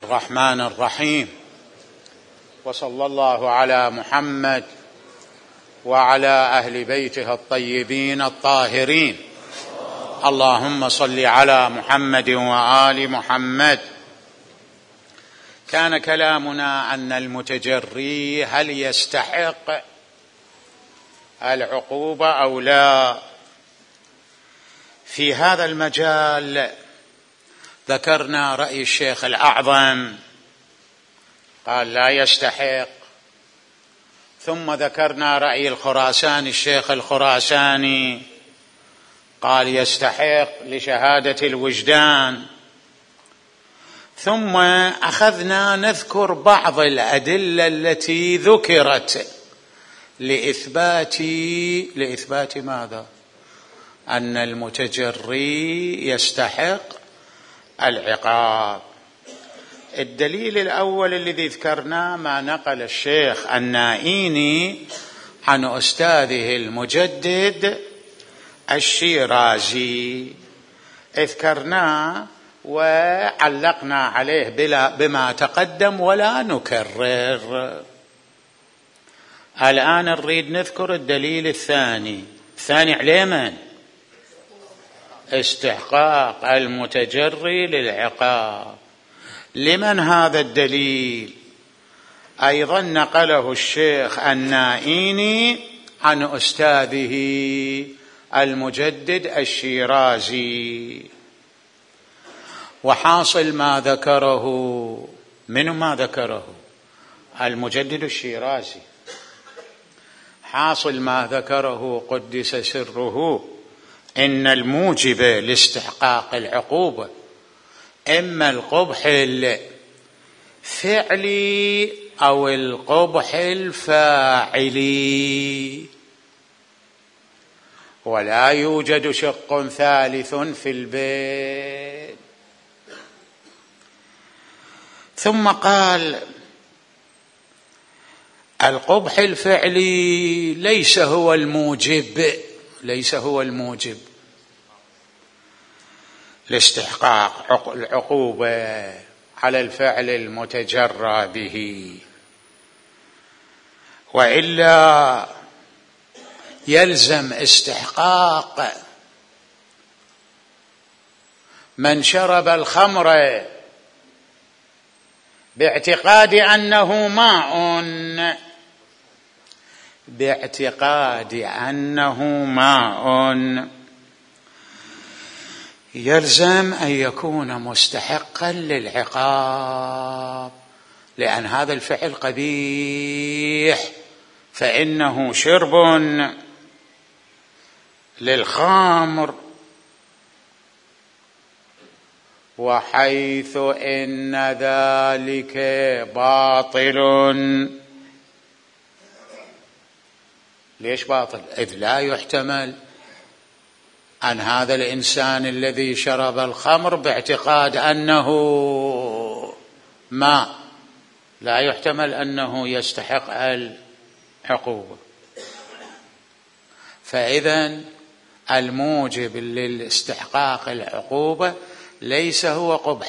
الرحمن الرحيم، وصلى الله على محمد وعلى أهل بيته الطيبين الطاهرين. اللهم صل على محمد وآل محمد. كان كلامنا أن المتجري هل يستحق العقوبة أو لا؟ في هذا المجال ذكرنا رأي الشيخ الأعظم، قال لا يستحق، ثم ذكرنا رأي الخراساني الشيخ الخراساني قال يستحق لشهادة الوجدان، ثم أخذنا نذكر بعض الأدلة التي ذكرت لإثبات ماذا؟ أن المتجري يستحق العقاب. الدليل الأول الذي ذكرناه ما نقل الشيخ النائيني عن أستاذه المجدد الشيرازي، ذكرناه وعلقنا عليه بما تقدم ولا نكرر. الآن نريد نذكر الدليل الثاني عليه من؟ استحقاق المتجري للعقاب. لمن هذا الدليل؟ أيضا نقله الشيخ النائيني عن أستاذه المجدد الشيرازي، وحاصل ما ذكره ما ذكره المجدد الشيرازي، حاصل ما ذكره قدس سره إن الموجب لاستحقاق العقوبة إما القبح الفعلي أو القبح الفاعلي، ولا يوجد شق ثالث في البيت. ثم قال القبح الفعلي ليس هو الموجب لاستحقاق العقوبة على الفعل المتجرى به، وإلا يلزم استحقاق من شرب الخمر باعتقاد أنه ماء يلزم أن يكون مستحقا للعقاب، لأن هذا الفعل قبيح، فإنه شرب للخمر، وحيث إن ذلك باطل. ليش باطل؟ إذ لا يحتمل أن هذا الإنسان الذي شرب الخمر باعتقاد أنه ماء لا يحتمل أنه يستحق العقوبة. فإذا الموجب للاستحقاق العقوبة ليس هو قبح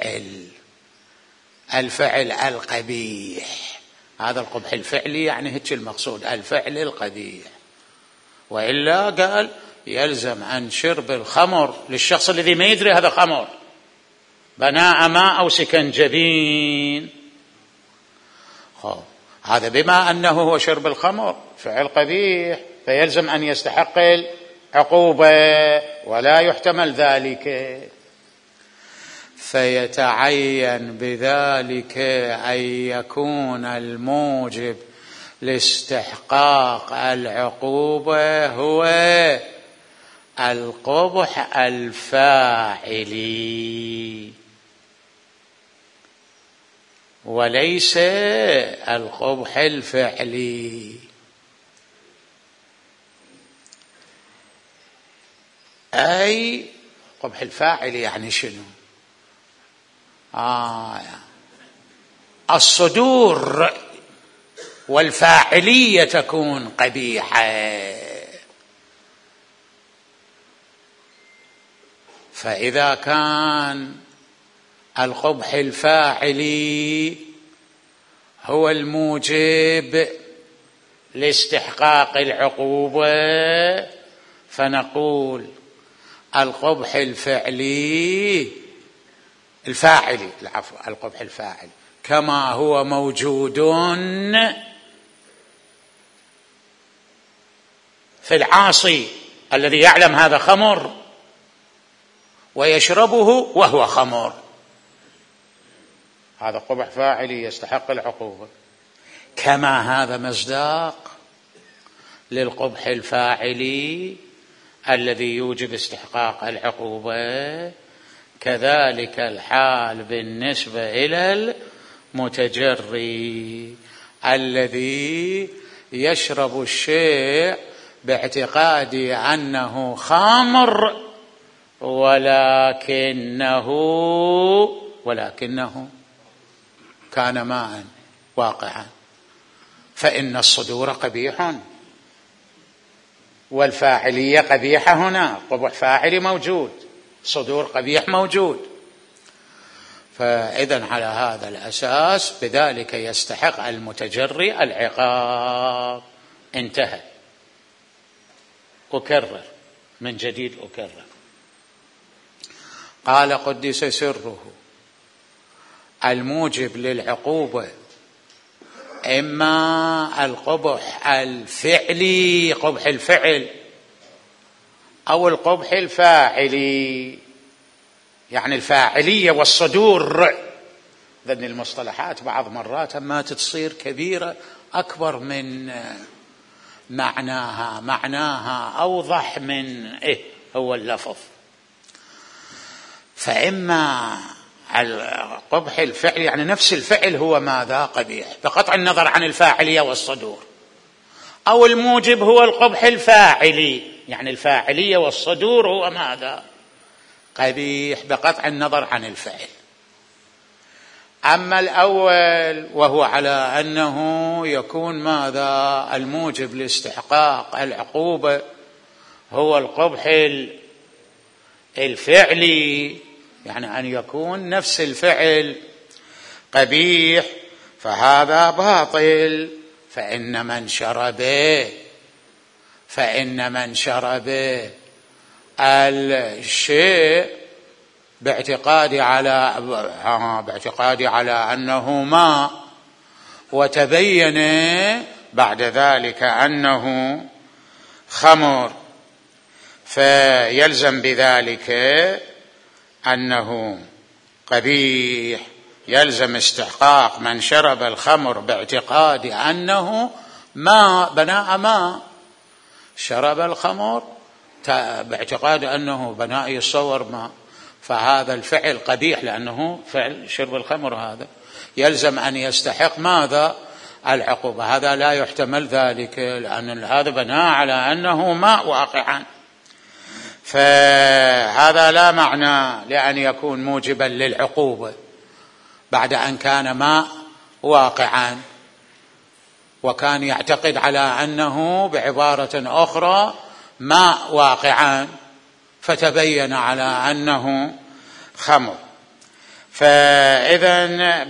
الفعل القبيح، هذا القبح الفعلي يعني هيك المقصود، الفعل القبيح. وإلا قال يلزم عن شرب الخمر للشخص الذي ما يدري هذا خمر، بناء ماء أو سكنجبين، هذا بما أنه هو شرب الخمر فعل قبيح، فيلزم أن يستحق العقوبة ولا يحتمل ذلك. فيتعين بذلك أن يكون الموجب لاستحقاق العقوبة هو القبح الفاعلي وليس القبح الفعلي. أي قبح الفاعل يعني شنو؟ الصدور والفاعلية تكون قبيحة. فإذا كان القبح الفاعلي هو الموجب لاستحقاق العقوبة، فنقول القبح الفعلي الفاعلي القبح الفاعلي كما هو موجود في العاصي الذي يعلم هذا خمر ويشربه وهو خمر، هذا قبح فاعلي يستحق العقوبة، كما هذا مصداق للقبح الفاعلي الذي يوجب استحقاق العقوبة، كذلك الحال بالنسبة إلى المتجري الذي يشرب الشيء باعتقاد أنه خمر ولكنه كان ماء واقعا، فإن الصدور قبيح والفاعلية قبيحة، هنا قبح فاعلي موجود، صدور قبيح موجود، فإذن على هذا الأساس بذلك يستحق المتجري العقاب. انتهى. أكرر من جديد، أكرر. قال قدس سره: الموجب للعقوبة إما القبح الفعلي قبح الفعل أو القبح الفاعلي، يعني الفاعلية والصدور. ذن المصطلحات بعض مرات ما تصير كبيرة أكبر من معناها أوضح من هو اللفظ. فإما القبح الفعل يعني نفس الفعل هو ماذا قبيح بقطع النظر عن الفاعلية والصدور، أو الموجب هو القبح الفاعلي يعني الفاعلية والصدور هو ماذا قبيح بقطع النظر عن الفعل. أما الأول وهو على أنه يكون ماذا الموجب لاستحقاق العقوبة هو القبح الفعلي، يعني أن يكون نفس الفعل قبيح، فهذا باطل. فإن من شرب الشيء باعتقادي على أنه ماء وتبين بعد ذلك أنه خمر، فيلزم بذلك أنه قبيح، يلزم استحقاق من شرب الخمر باعتقاد أنه ماء بناء ماء، شرب الخمر باعتقاد أنه بناء يصور ماء، فهذا الفعل قبيح لأنه فعل شرب الخمر، هذا يلزم أن يستحق ماذا العقوبة. هذا لا يحتمل ذلك لأن هذا بناء على أنه ماء واقعا، فهذا لا معنى لأن يكون موجبا للعقوبة بعد أن كان ماء واقعا، وكان يعتقد على أنه بعبارة أخرى ماء واقعا فتبين على أنه خمر. فإذن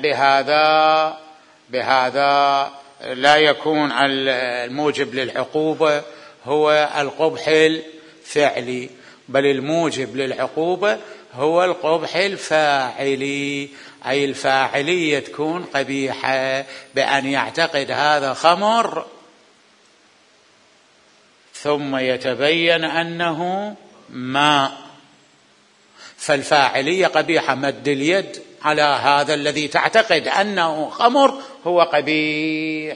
بهذا لا يكون الموجب للعقوبة هو القبح الفعلي، بل الموجب للعقوبة هو القبح الفاعلي، أي الفاعلية تكون قبيحة بأن يعتقد هذا خمر ثم يتبين أنه ماء، فالفاعلية قبيحة. مد اليد على هذا الذي تعتقد أنه خمر هو قبيح،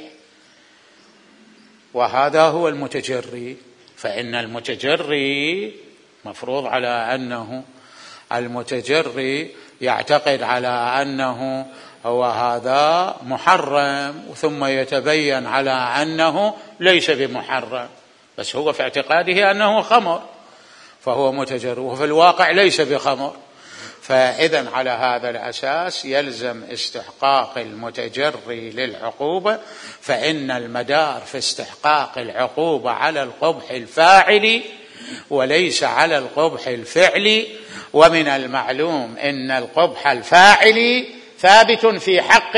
وهذا هو المتجري. فإن المتجري مفروض على أنه المتجري يعتقد على أنه هو هذا محرم ثم يتبين على أنه ليس بمحرم، بس هو في اعتقاده أنه خمر فهو متجري، وفي الواقع ليس بخمر. فإذن على هذا الأساس يلزم استحقاق المتجري للعقوبة، فإن المدار في استحقاق العقوبة على القبح الفاعلي وليس على القبح الفعلي. ومن المعلوم أن القبح الفاعلي ثابت في حق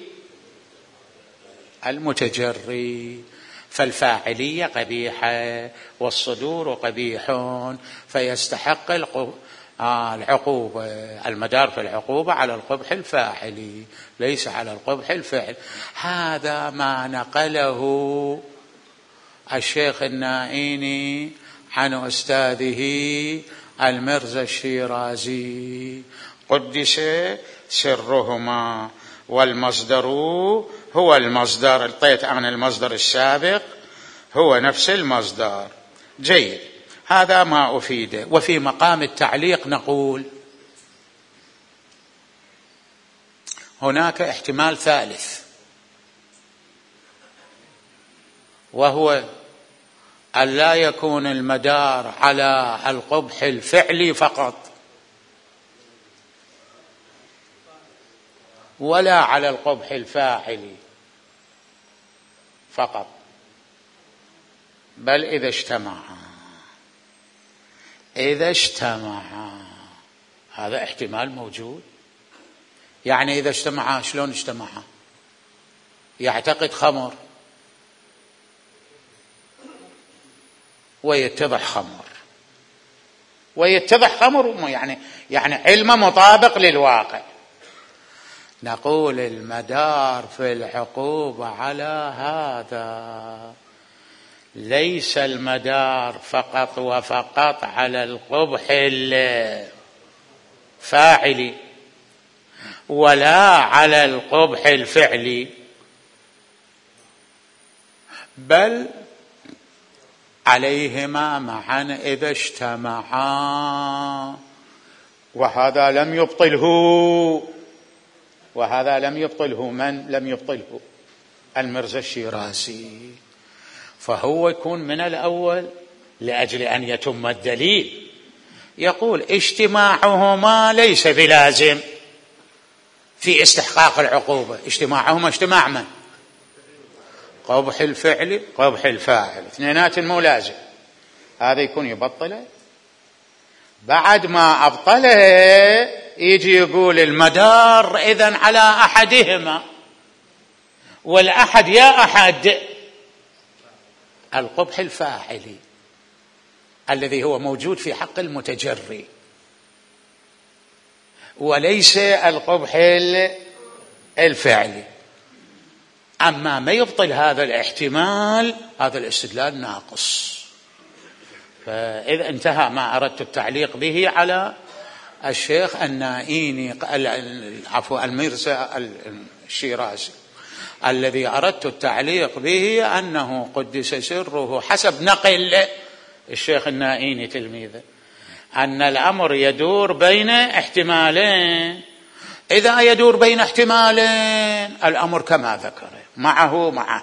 المتجري، فالفاعلية قبيحة والصدور قبيح، فيستحق العقوبة. المدار في العقوبة على القبح الفاعلي ليس على القبح الفعل. هذا ما نقله الشيخ النائيني عن أستاذه المرزا الشيرازي قدس سرهما، والمصدر هو المصدر، الطيت عن المصدر السابق هو نفس المصدر. جيد، هذا ما أفيده. وفي مقام التعليق نقول هناك احتمال ثالث، وهو أن لا يكون المدار على القبح الفعلي فقط ولا على القبح الفاعلي فقط، بل إذا اجتمعا هذا احتمال موجود. يعني إذا اجتمعا، شلون اجتمعا؟ يعتقد خمر ويتضح خمر، يعني علمه مطابق للواقع. نقول المدار في العقوبة على هذا ليس المدار فقط وفقط على القبح الفاعلي ولا على القبح الفعلي، بل عليهما معا إذا اجتمعا. وهذا لم يبطله من لم يبطله؟ المرزا الشيرازي. فهو يكون من الأول لأجل أن يتم الدليل، يقول اجتماعهما ليس بلازم في استحقاق العقوبة. اجتماعهما اجتماع من؟ قبح الفعل قبح الفاعل، اثنينات مو لازم. هذا يكون يبطله. بعد ما أبطله يجي يقول المدار إذن على أحدهما، والأحد يا أحد القبح الفاعلي الذي هو موجود في حق المتجري، وليس القبح الفعلي. أما ما يبطل هذا الاحتمال، هذا الاستدلال ناقص. فإذا انتهى ما أردت التعليق به على الشيخ النائيني، المرزا الشيرازي، الذي أردت التعليق به أنه قدس سره حسب نقل الشيخ النائيني تلميذه أن الأمر يدور بين احتمالين. إذا يدور بين احتمالين الأمر كما ذكر معه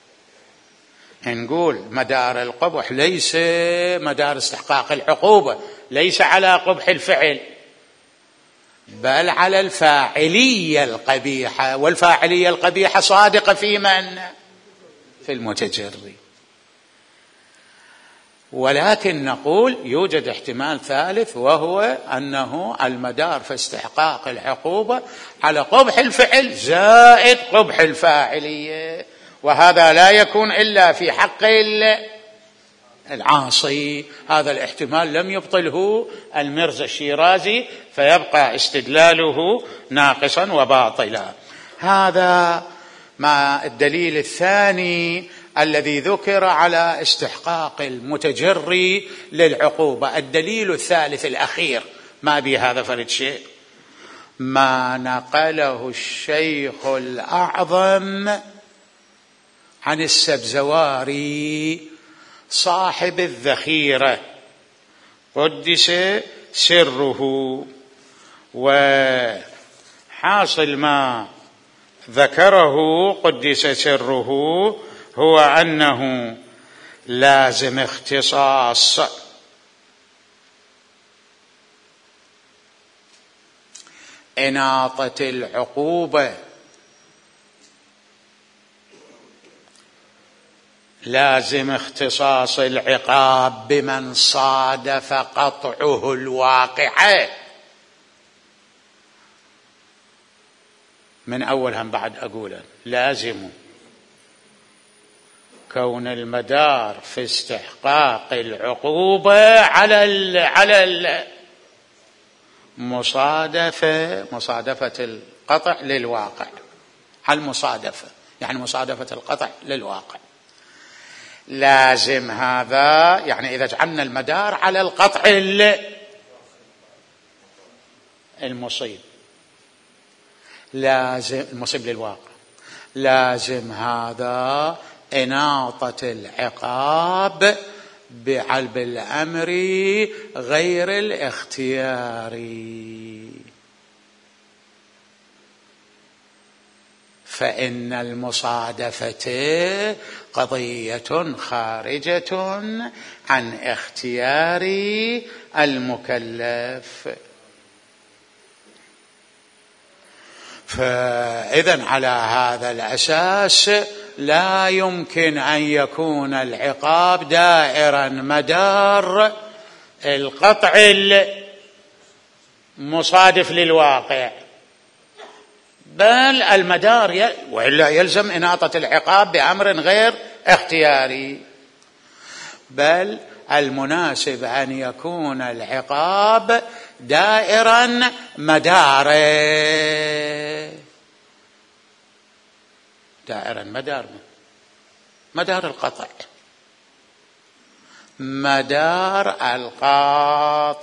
نقول مدار القبح ليس مدار استحقاق العقوبة، ليس على قبح الفعل بل على الفاعلية القبيحة، والفاعلية القبيحة صادقة في من؟ في المتجري. ولكن نقول يوجد احتمال ثالث، وهو أنه المدار في استحقاق العقوبة على قبح الفعل زائد قبح الفاعلية، وهذا لا يكون إلا في حق العاصي. هذا الاحتمال لم يبطله المرزا الشيرازي، فيبقى استدلاله ناقصا وباطلا. هذا مع الدليل الثاني الذي ذكر على استحقاق المتجري للعقوبة. الدليل الثالث الأخير ما بهذا فرد شيء، ما نقله الشيخ الأعظم عن السبزواري صاحب الذخيرة قدس سره. وحاصل ما ذكره قدس سره هو أنه لازم اختصاص إناطة العقوبة لازم اختصاص العقاب بمن صادف قطعه الواقع. من أولها بعد أقوله لازم كون المدار في استحقاق العقوبة على مصادفة القطع للواقع، على المصادفة يعني مصادفة القطع للواقع. لازم هذا يعني إذا جعلنا المدار على القطع المصيب للواقع، لازم هذا إناطة العقاب بالأمر غير الاختياري، فإن المصادفة قضية خارجة عن اختيار المكلف. فإذن على هذا الأساس لا يمكن أن يكون العقاب دائرا مدار القطع المصادف للواقع، بل المدار وإلا يلزم إناطة العقاب بأمر غير اختياري، بل المناسب أن يكون العقاب دائرا مدار القطع، مدار القاطع،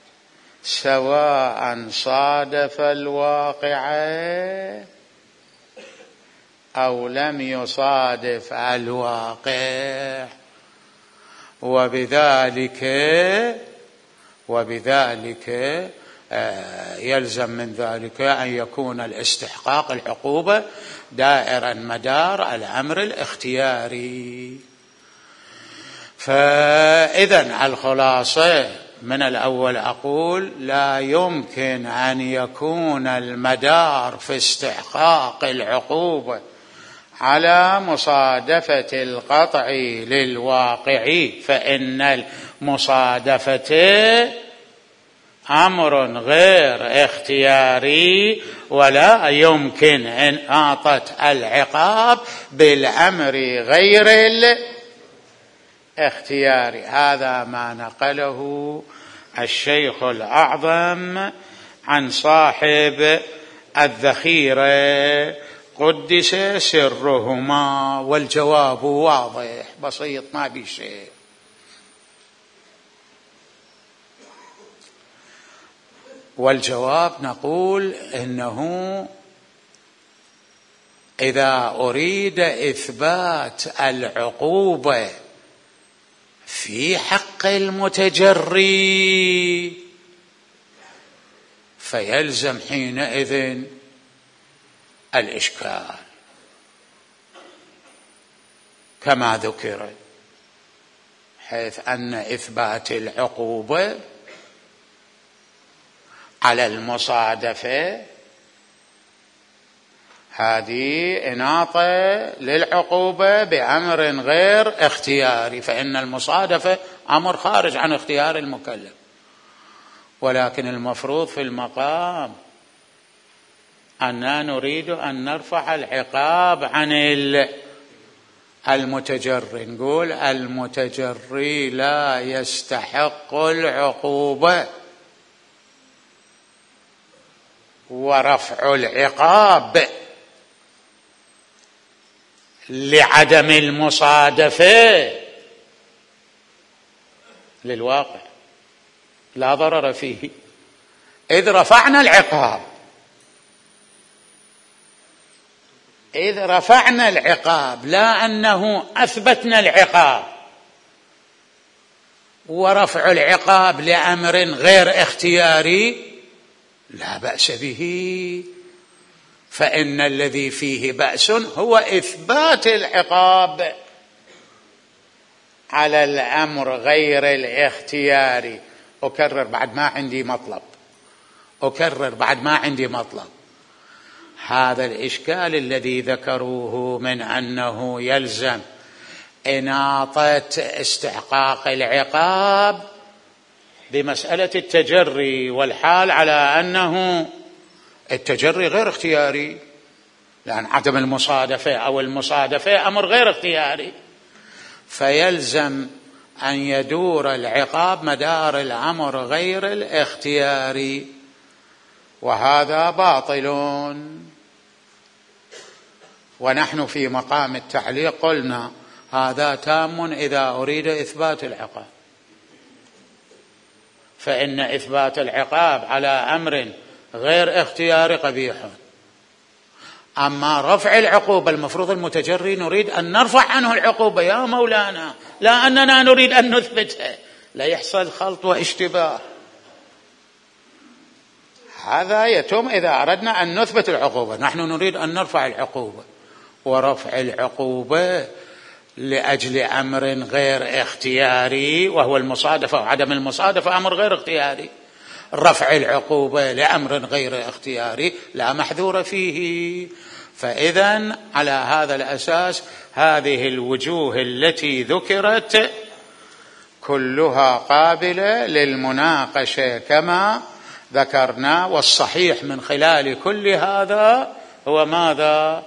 سواء صادف الواقع أو لم يصادف الواقع. وبذلك يلزم من ذلك أن يكون الاستحقاق العقوبة دائرا مدار الأمر الاختياري. فإذن الخلاصة من الأول أقول لا يمكن أن يكون المدار في استحقاق العقوبة على مصادفة القطع للواقع، فإن المصادفة أمر غير اختياري، ولا يمكن إناطة العقاب بالأمر غير الاختياري. هذا ما نقله الشيخ الأعظم عن صاحب الذخيرة قدس سرهما، والجواب واضح بسيط ما بشيء. والجواب نقول إنه إذا أريد إثبات العقوبة في حق المتجري فيلزم حينئذ الإشكال كما ذكر، حيث أن إثبات العقوبة على المصادفة هذه إناطة للعقوبة بأمر غير اختياري، فإن المصادفة أمر خارج عن اختيار المكلف، ولكن المفروض في المقام أننا نريد أن نرفع العقاب عن المتجري، نقول المتجري لا يستحق العقوبة، ورفع العقاب لعدم المصادفة للواقع لا ضرر فيه، إذ رفعنا العقاب، إذ رفعنا العقاب لا أنه أثبتنا العقاب. ورفع العقاب لأمر غير اختياري لا بأس به، فإن الذي فيه بأس هو إثبات العقاب على الأمر غير الاختياري. أكرر بعد ما عندي مطلب، هذا الإشكال الذي ذكروه من أنه يلزم إناطة استحقاق العقاب بمسألة التجري، والحال على أنه التجري غير اختياري، لأن عدم المصادفة أو المصادفة أمر غير اختياري، فيلزم أن يدور العقاب مدار الأمر غير الاختياري، وهذا باطل. ونحن في مقام التعليق قلنا هذا تام إذا أريد إثبات العقاب، فإن إثبات العقاب على أمر غير اختياري قبيح. أما رفع العقوبة المفروض المتجري نريد أن نرفع عنه العقوبة يا مولانا، لا أننا نريد أن نثبتها، لا يحصل خلط واشتباه. هذا يتم إذا أردنا أن نثبت العقوبة، نحن نريد أن نرفع العقوبة، ورفع العقوبة لأجل أمر غير اختياري وهو المصادفة وعدم المصادفة أمر غير اختياري، رفع العقوبة لأمر غير اختياري لا محذور فيه. فإذن على هذا الأساس هذه الوجوه التي ذكرت كلها قابلة للمناقشة كما ذكرنا، والصحيح من خلال كل هذا هو ماذا؟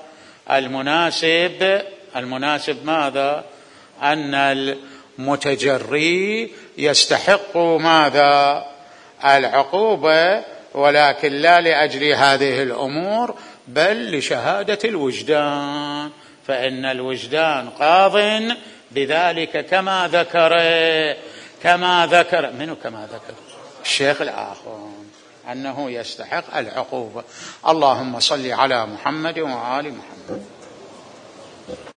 المناسب ماذا؟ أن المتجري يستحق ماذا؟ العقوبة، ولكن لا لأجل هذه الأمور بل لشهادة الوجدان، فإن الوجدان قاض بذلك كما ذكر منه كما ذكر الشيخ الآخر أنه يستحق العقوبة. اللهم صل على محمد وآل محمد.